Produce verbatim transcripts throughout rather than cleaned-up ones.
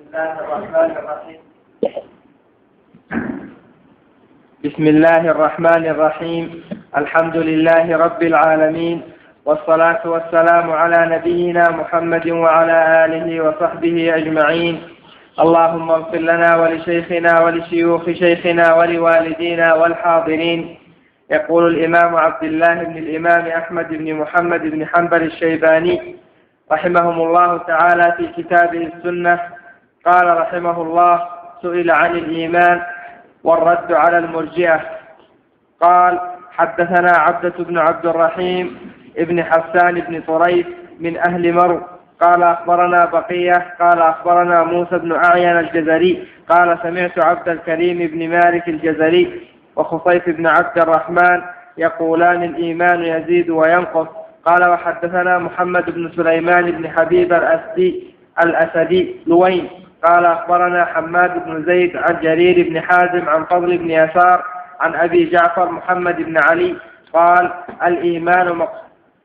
الله الرحمن الرحيم بسم الله الرحمن الرحيم الحمد لله رب العالمين، والصلاة والسلام على نبينا محمد وعلى آله وصحبه أجمعين. اللهم اغفر لنا ولشيخنا ولشيوخ شيخنا ولوالدينا والحاضرين. يقول الإمام عبد الله بن الإمام أحمد بن محمد بن حنبل الشيباني رحمهم الله تعالى في كتابه السنة، قال رحمه الله: سئل عن الإيمان والرد على المرجئة. قال: حدثنا عبدة بن عبد الرحيم ابن حسان بن طريف من أهل مرو قال أخبرنا بقية قال أخبرنا موسى بن أعين الجزري قال سمعت عبد الكريم بن مالك الجزري وخصيف بن عبد الرحمن يقولان: الإيمان يزيد وينقص. قال: وحدثنا محمد بن سليمان بن حبيب الأسدي الأسدي لوين قال أخبرنا حماد بن زيد عن جرير بن حازم عن فضل بن يسار عن أبي جعفر محمد بن علي قال: الإيمان مقصور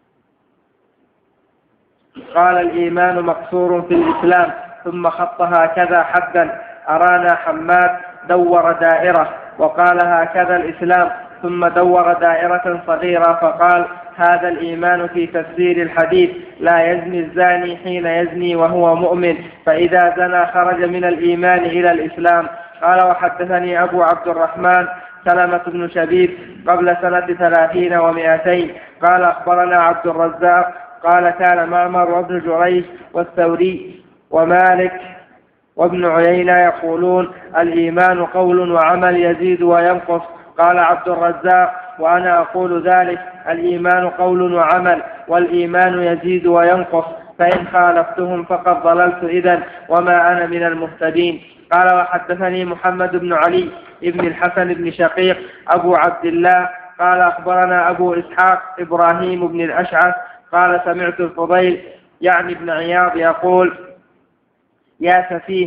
قال الإيمان مقصور في الإسلام، ثم خط هكذا حدا. أرانا حماد دور دائرة وقال: هكذا الإسلام، ثم دور دائرة صغيرة فقال: هذا الإيمان في تفسير الحديث: لا يزني الزاني حين يزني وهو مؤمن، فإذا زنى خرج من الإيمان إلى الإسلام. قال: وحدثني أبو عبد الرحمن سلمة بن شبيب قبل سنة ثلاثين ومائتين قال أخبرنا عبد الرزاق قال: كان معمر وابن جريج والثوري ومالك وابن عيينة يقولون: الإيمان قول وعمل يزيد وينقص. قال عبد الرزاق: وأنا أقول ذلك، الإيمان قول وعمل، والإيمان يزيد وينقص، فإن خالفتهم فقد ضللت إذن وما أنا من المهتدين. قال: وحدثني محمد بن علي ابن الحسن بن شقيق أبو عبد الله قال أخبرنا أبو إسحاق إبراهيم بن الأشعث قال: سمعت الفضيل يعني ابن عياض يقول: يا سفيه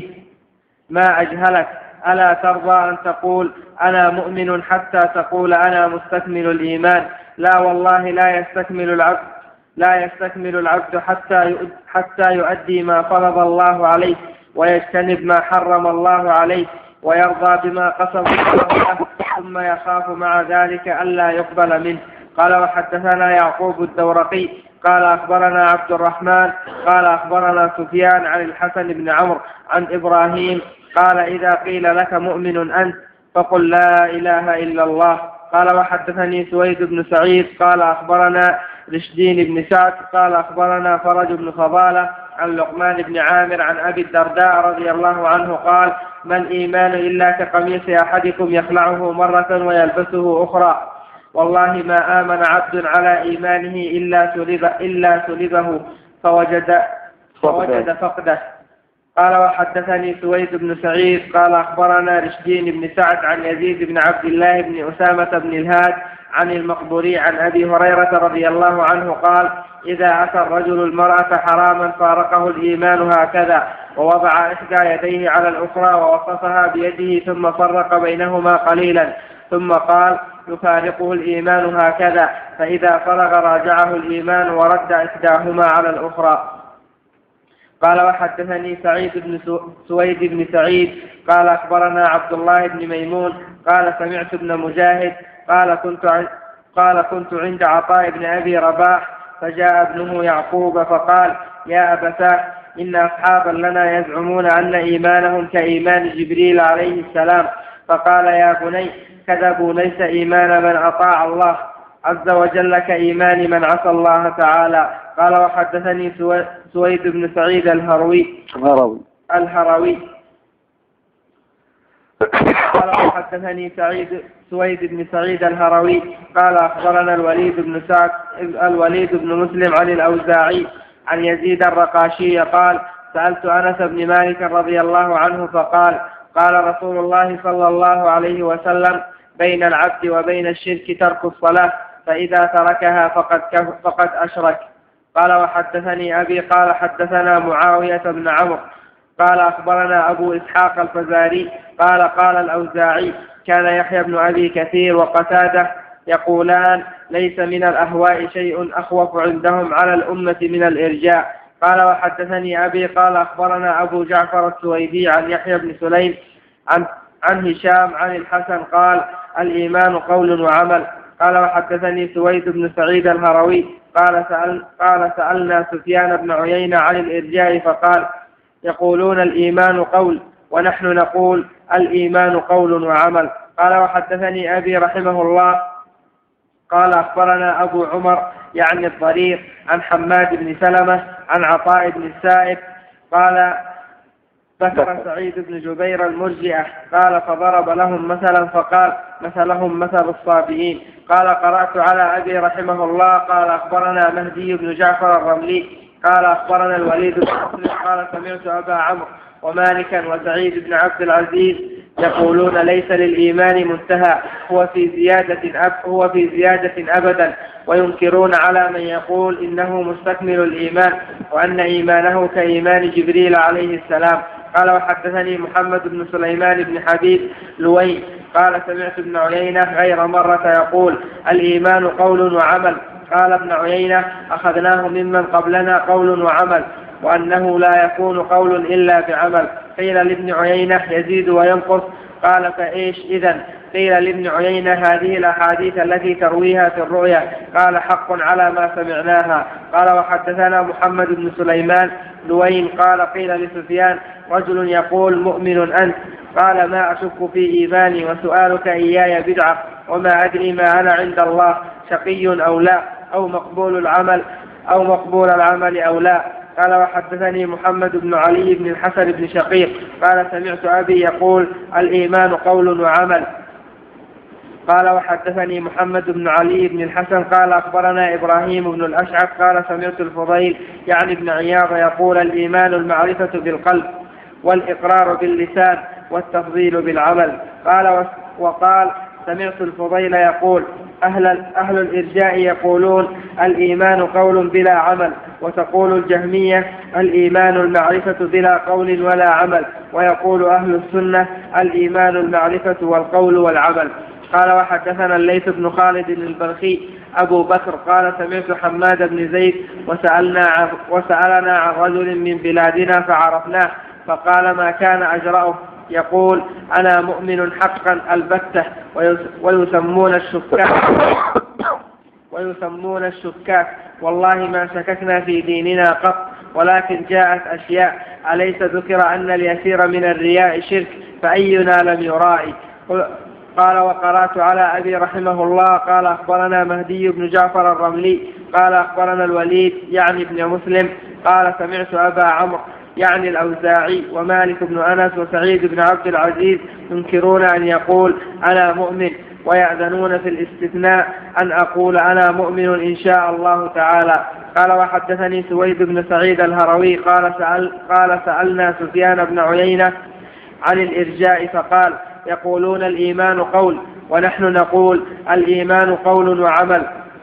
ما أجهلك، ألا ترضى أن تقول أنا مؤمن حتى تقول أنا مستكمل الإيمان؟ لا والله لا يستكمل العبد لا يستكمل العبد حتى حتى يؤدي ما فرض الله عليه ويجتنب ما حرم الله عليه ويرضى بما قسم الله له، ثم يخاف مع ذلك ألا يقبل منه. قال: وحدثنا يعقوب الدورقي قال أخبرنا عبد الرحمن قال أخبرنا سفيان عن الحسن بن عمرو عن إبراهيم قال: إذا قيل لك مؤمن أنت فقل لا إله إلا الله. قال: وحدثني سويد بن سعيد قال أخبرنا رشدين بن سعد قال أخبرنا فرج بن فضالة عن لقمان بن عامر عن أبي الدرداء رضي الله عنه قال: ما الإيمان إلا كقميص أحدكم يخلعه مرة ويلبسه أخرى، والله ما آمن عبد على إيمانه إلا سلب إلا سلبه فوجد فوجد فقده. قال: وحدثني سويد بن سعيد قال أخبرنا رشدين بن سعد عن يزيد بن عبد الله بن أسامة بن الهاد عن المقبوري عن أبي هريرة رضي الله عنه قال: إذا أتى الرجل المرأة حراما فارقه الإيمان هكذا، ووضع إحدى يديه على الأخرى ووصفها بيده ثم فرق بينهما قليلا، ثم قال: يفارقه الإيمان هكذا، فإذا فرغ راجعه الإيمان ورد إحداهما على الأخرى. قال: وحدثني سعيد بن سويد بن سعيد قال أخبرنا عبد الله بن ميمون قال سمعت ابن مجاهد قال كنت قال كنت عند عطاء بن أبي رباح فجاء ابنه يعقوب فقال: يا أبتاه إن أصحابا لنا يزعمون أن إيمانهم كإيمان جبريل عليه السلام. فقال: يا بني كذبوا، ليس إيمان من أطاع الله عز وجل كإيمان من عصى الله تعالى. قال: وحدثني سويد بن سعيد الهروي الهروي قال: وحدثني سعيد سويد بن سعيد الهروي قال أخبرنا الوليد بن سعد الوليد بن مسلم عن الأوزاعي عن يزيد الرقاشي قال: سألت أنس بن مالك رضي الله عنه فقال: قال رسول الله صلى الله عليه وسلم: بين العبد وبين الشرك ترك الصلاة، فإذا تركها فقد فقد أشرك. قال: وحدثني أبي قال حدثنا معاوية بن عمرو قال أخبرنا أبو إسحاق الفزاري قال قال الأوزاعي: كان يحيى بن أبي كثير وقتادة يقولان: ليس من الأهواء شيء أخوف عندهم على الأمة من الإرجاء. قال وحدثني أبي قال أخبرنا أبو جعفر السويدي عن يحيى بن سليم عن, عن هشام عن الحسن قال الإيمان قول وعمل. قال وحدثني سويد بن سعيد الهروي قال, سأل قال سألنا سفيان بن عيينة عن الإرجاء فقال يقولون الإيمان قول ونحن نقول الإيمان قول وعمل. قال وحدثني أبي رحمه الله قال أخبرنا أبو عمر يعني الضرير عن حماد بن سلمة عن عطاء بن السائب قال ذكر سعيد بن جبير المرجئة قال فضرب لهم مثلا فقال مثلهم مثل الصابئين. قال قرأت على أبي رحمه الله قال أخبرنا مهدي بن جعفر الرملي قال أخبرنا الوليد بن مسلم قال سمعت أبا عمرو ومالكا وسعيد بن عبد العزيز يقولون ليس للإيمان منتهى هو في زيادة أب هو في زيادة أبدا، وينكرون على من يقول إنه مستكمل الإيمان وأن إيمانه كإيمان جبريل عليه السلام. قال وحدثني محمد بن سليمان بن حبيب لوي قال سمعت ابن عيينة غير مرة يقول الإيمان قول وعمل. قال ابن عيينة أخذناه ممن قبلنا قول وعمل وأنه لا يكون قول إلا بعمل. قيل لابن عيينة يزيد وينقص قال فإيش إذن؟ قيل لابن عيينة هذه الأحاديث التي ترويها في الرؤيا قال حق على ما سمعناها. قال وحدثنا محمد بن سليمان لوين قال قيل لسفيان رجل يقول مؤمن أنت قال ما أشك في إيماني وسؤالك إياي بدعة وما أدري ما أنا عند الله شقي أو لا أو مقبول العمل أو مقبول العمل أو لا. قال وحدثني محمد بن علي بن الحسن بن شقيق قال سمعت أبي يقول الإيمان قول وعمل. قال وحدثني محمد بن علي بن الحسن قال أخبرنا إبراهيم بن الأشعث قال سمعت الفضيل يعني ابن عياض يقول الإيمان المعرفة بالقلب والإقرار باللسان والتفضيل بالعمل. قال وقال سمعت الفضيل يقول أهل, أهل الإرجاء يقولون الإيمان قول بلا عمل، وتقول الجهمية الإيمان المعرفة بلا قول ولا عمل، ويقول أهل السنة الإيمان المعرفة والقول والعمل. قال وحدثنا الليث بن خالد البلخي أبو بكر قال سمعت حماد بن زيد وسألنا عن, وسألنا عن رجل من بلادنا فعرفناه فقال ما كان أجرأه يقول أنا مؤمن حقا البتة ويسمون الشكاك ويسمون الشكاك والله ما شككنا في ديننا قط، ولكن جاءت أشياء أليس ذكر أن اليسير من الرياء شرك فأينا لم يرائي. قال وقرأت على أبي رحمه الله قال أخبرنا مهدي بن جعفر الرملي قال أخبرنا الوليد يعني ابن مسلم قال سمعت أبا عمرو يعني الأوزاعي ومالك بن أنس وسعيد بن عبد العزيز ينكرون أن يقول أنا مؤمن ويأذنون في الاستثناء أن أقول أنا مؤمن إن شاء الله تعالى. قال وحدثني سويد بن سعيد الهروي قال, سأل قال سألنا سفيان بن عيينة عن الإرجاء فقال يقولون الإيمان قول ونحن نقول الإيمان قول وعمل.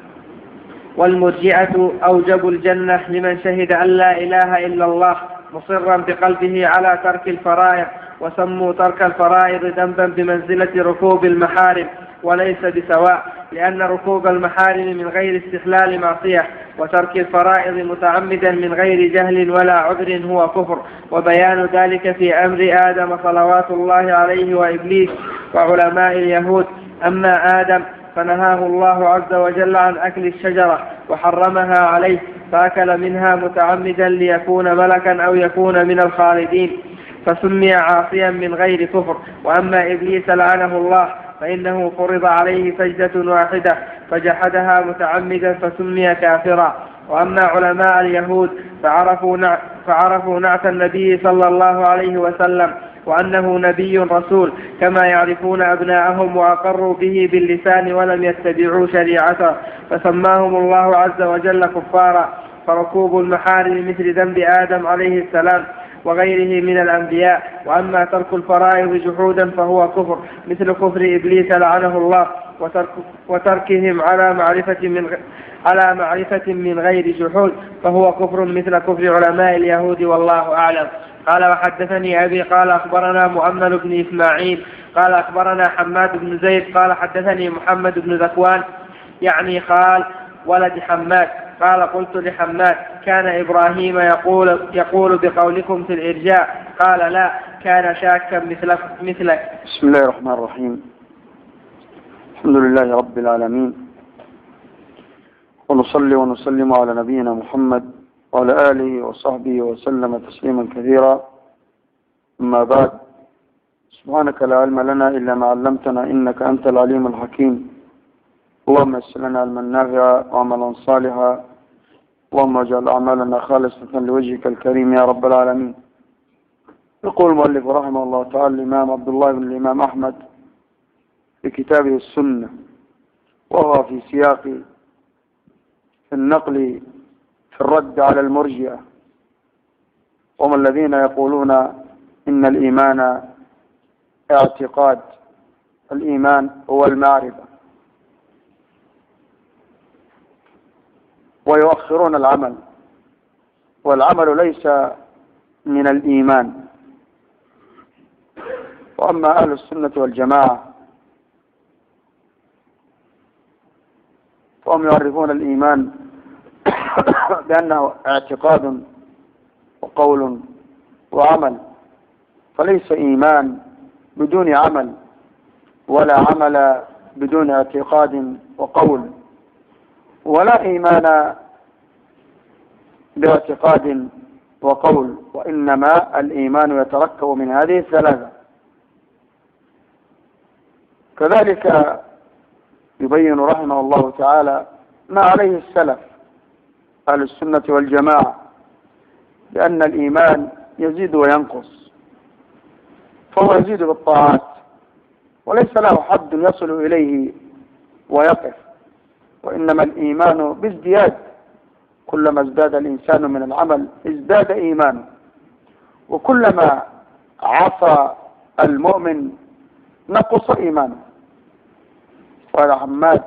والمرجئة أوجبوا الجنة لمن شهد أن لا إله إلا الله مصرا بقلبه على ترك الفرائض، وسموا ترك الفرائض ذنبا بمنزلة ركوب المحارم وليس بسواء، لأن ركوب المحارم من غير استحلال معصية، وترك الفرائض متعمدا من غير جهل ولا عذر هو كفر. وبيان ذلك في أمر آدم صلوات الله عليه وإبليس وعلماء اليهود. أما آدم فنهاه الله عز وجل عن أكل الشجرة وحرمها عليه فأكل منها متعمدا ليكون ملكا أو يكون من الخالدين فسمي عاصيا من غير كفر. وأما إبليس لعنه الله فإنه فرض عليه سجدة واحدة فجحدها متعمدا فسمي كافرا. وأما علماء اليهود فعرفوا, نع... فعرفوا نعت النبي صلى الله عليه وسلم وأنه نبي رسول كما يعرفون أبناءهم وأقروا به باللسان ولم يتبعوا شريعته فسماهم الله عز وجل كفارا. فركوب المحارم مثل ذنب آدم عليه السلام وغيره من الأنبياء. وأما ترك الفرائض جحودا فهو كفر مثل كفر إبليس لعنه الله وترك وتركهم على معرفة من على معرفة من غير جحود فهو كفر مثل كفر علماء اليهود والله أعلم. قال وحدثني أبي قال أخبرنا مؤمل بن إسماعيل قال أخبرنا حماد بن زيد قال حدثني محمد بن ذكوان يعني خال ولد حماد قال قلت لحماد كان إبراهيم يقول, يقول بقولكم في الإرجاء؟ قال لا، كان شاكا مثلك. بسم الله الرحمن الرحيم. الحمد لله رب العالمين، ونصلي ونسلم على نبينا محمد وعلى آله وصحبه وسلم تسليما كثيرا. أما بعد، سبحانك لا علم لنا إلا ما علمتنا إنك أنت العليم الحكيم. اللهم يسر لنا علما نافعا وعملا صالحا، اللهم اجعل أعمالنا خالصة لوجهك الكريم يا رب العالمين. يقول المؤلف رحمه الله تعالى الإمام عبد الله بن الإمام أحمد في كتابه السنة، وهو في سياق النقل في الرد على المرجئة، وهم الذين يقولون إن الإيمان اعتقاد، الإيمان هو المعرفة، ويؤخرون العمل، والعمل ليس من الإيمان. وأما أهل السنة والجماعة فهم يعرفون الإيمان بأنه اعتقاد وقول وعمل، فليس إيمان بدون عمل، ولا عمل بدون اعتقاد وقول، ولا إيمان باعتقاد وقول، وإنما الإيمان يتركب من هذه الثلاثة. كذلك يبين رحمه الله تعالى ما عليه السلف أهل السنة والجماعة، بأن الإيمان يزيد وينقص، فهو يزيد بالطاعات وليس له حد يصل إليه ويقف، وإنما الإيمان بازدياد، كلما ازداد الإنسان من العمل ازداد إيمانه، وكلما عصى المؤمن نقص إيمانه. قال حماد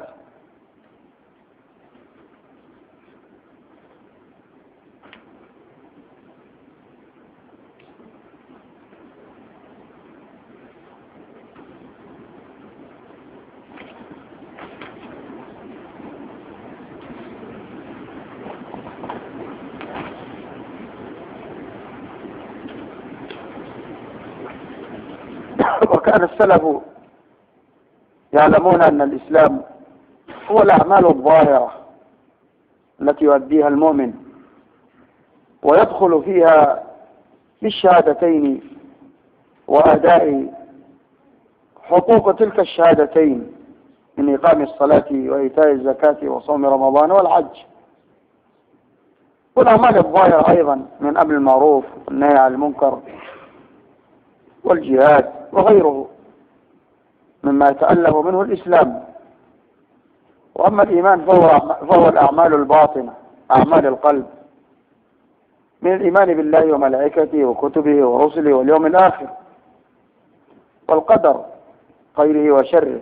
وكان السلف يعلمون أن الإسلام هو الأعمال الظاهرة التي يؤديها المؤمن، ويدخل فيها بالشهادتين وأداء حقوق تلك الشهادتين من إقام الصلاة وإيتاء الزكاة وصوم رمضان والحج، والأعمال الظاهرة أيضا من أمر المعروف والنهي عن المنكر والجهاد وغيره مما يتألف منه الإسلام. وأما الإيمان فهو, فهو الأعمال الباطنة، أعمال القلب، من الإيمان بالله وملائكته وكتبه ورسله واليوم الآخر والقدر خيره وشره،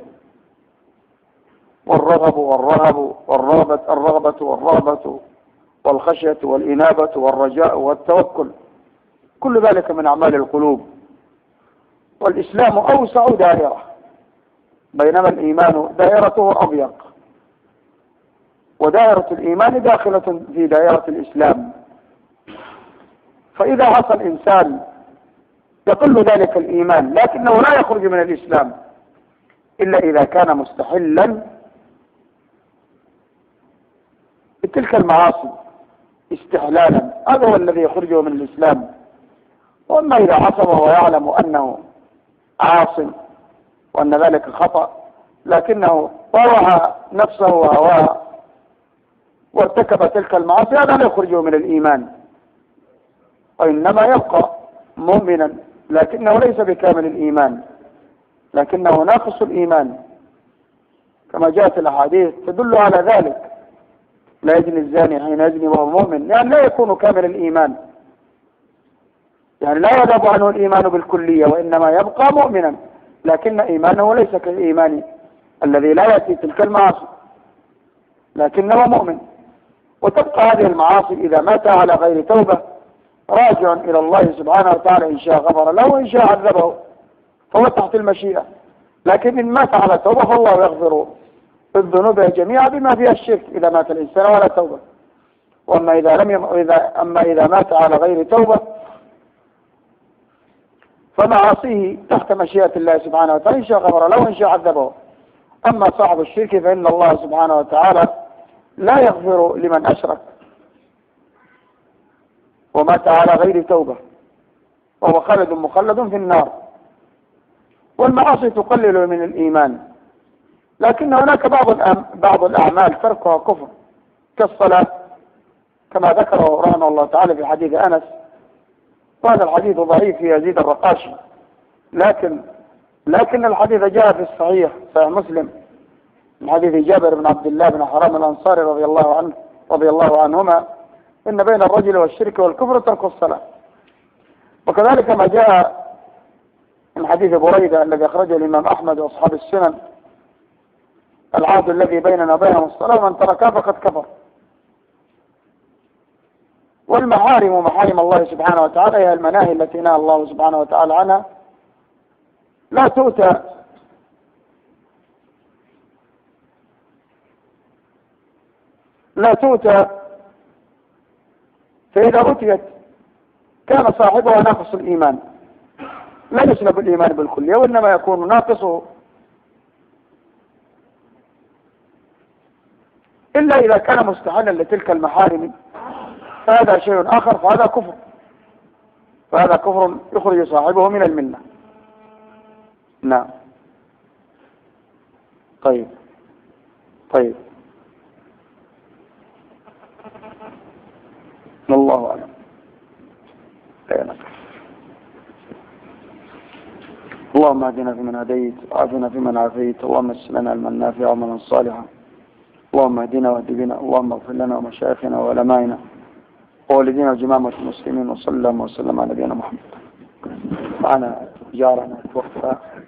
والرغب والرهب والرغبة الرغبة والرهبة والخشية والإنابة والرجاء والتوكل، كل ذلك من أعمال القلوب. والإسلام أوسع دائرة، بينما الإيمان دائرته أضيق، ودائرة الإيمان داخلة في دائرة الإسلام. فإذا عصى الإنسان يقل ذلك الإيمان، لكنه لا يخرج من الإسلام إلا إذا كان مستحلا بتلك المعاصي استحلالا، هذا هو الذي يخرجه من الإسلام. وأما إذا عصى وهو يعلم أنه عاص وأن ذلك خطأ، لكنه طوع نفسه وهواه وارتكب تلك المعاصي، هذا لا يخرجه من الإيمان، وإنما يبقى مؤمنا، لكنه ليس بكامل الإيمان، لكنه ناقص الإيمان، كما جاءت الأحاديث تدل على ذلك: لا يزني الزاني حين يزني وهو مؤمن، يعني لا يكون كامل الإيمان، يعني لا يذهب عنه الإيمان بالكلية، وإنما يبقى مؤمنا، لكن إيمانه ليس كالإيمان الذي لا يأتي تلك المعاصي، لكنه مؤمن. وتبقى هذه المعاصي إذا مات على غير توبة راجع إلى الله سبحانه وتعالى، إن شاء غفر له وإن شاء عذبه، فهو تحت المشيئة. لكن إن مات على توبة فالله يغفر الذنوب جميعا بما فيها الشرك إذا مات الإنسان ولا توبة. وأما إذا لم يم... إذا... أما إذا مات على غير توبة فمعاصيه تحت مشيئة الله سبحانه وتعالى، إن شاء غفر له وإن شاء عذبه. أما صاحب الشرك فإن الله سبحانه وتعالى لا يغفر لمن أشرك ومات على غير توبة، وهو خالد مخلد في النار. والمعاصي تقلل من الإيمان، لكن هناك بعض الأم... بعض الأعمال تركها كفر كالصلاة، كما ذكره رحمه الله تعالى في حديث أنس، وهذا الحديث ضعيف في يزيد الرقاشي، لكن لكن الحديث جاء في الصحيح صحيح مسلم من حديث جابر بن عبد الله بن حرام الأنصاري رضي الله عنه رضي الله عنهما إن بين الرجل والشرك والكفر ترك الصلاة. وكذلك ما جاء من حديث بريدة الذي أخرجه الإمام أحمد وأصحاب السنن: العهد الذي بيننا وبينهم الصلاة ومن تركها فقد كفر. والمحارم ومحارم الله سبحانه وتعالى هي المناهي التي نهى الله سبحانه وتعالى عنها، لا تؤتى لا تؤتى فإذا أتيت كان صاحبها ناقص الإيمان، لا يسلب الإيمان بالكلية، وإنما يكون ناقصه إلا إذا كان مستحلا لتلك المحارم، فهذا شيء آخر، فهذا كفر فهذا كفر يخرج صاحبه من الملة. نعم. طيب طيب الله أعلم. اللهم اهدنا فيمن هديت وعافنا فيمن عافيت، اللهم اسلم لنا علما نافعا وعملا صالحا، اللهم اهدنا واهد بنا، اللهم اغفر لنا ومشايخنا وعلمائنا ووالدينا وجماعة المسلمين، وصلى الله وسلم على نبينا محمد. معنا جارنا توفى